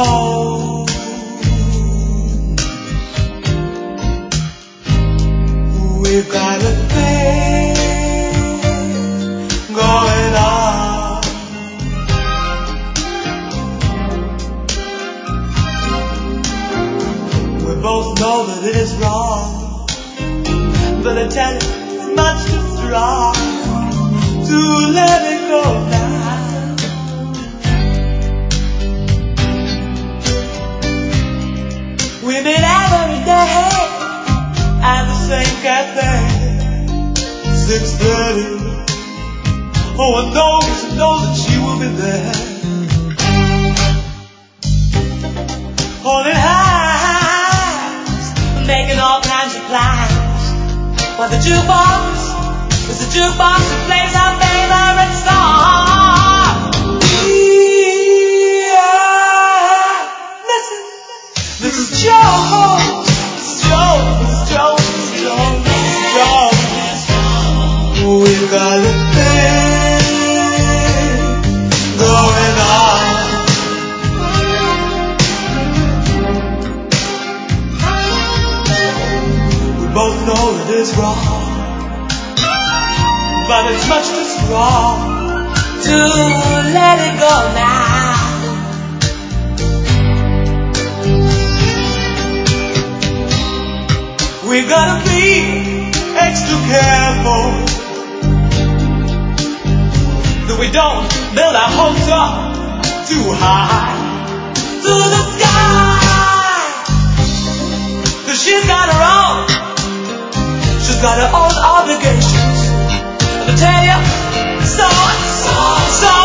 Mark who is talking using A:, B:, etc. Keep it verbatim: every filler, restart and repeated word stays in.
A: know we've got a thing going on. We both know that it is wrong, but I tell you it's much too strong to let it go now. We meet every day at the same cafe, six thirty. Oh, I know, I know that she will be there, holding hands, making all kinds of plans. But the jukebox is the jukebox that plays our favorite song. Yeah, listen, this is Joe, this is Joe, this is Joe, this is Joe, this is Joe. We've got a thing going on. We both know that it's wrong, but it's much too strong to let it go now. We gotta be extra careful that we don't build our hopes up too high to the sky. 'Cause she's got her own, she's got her own obligations. And I tell you, so, so, so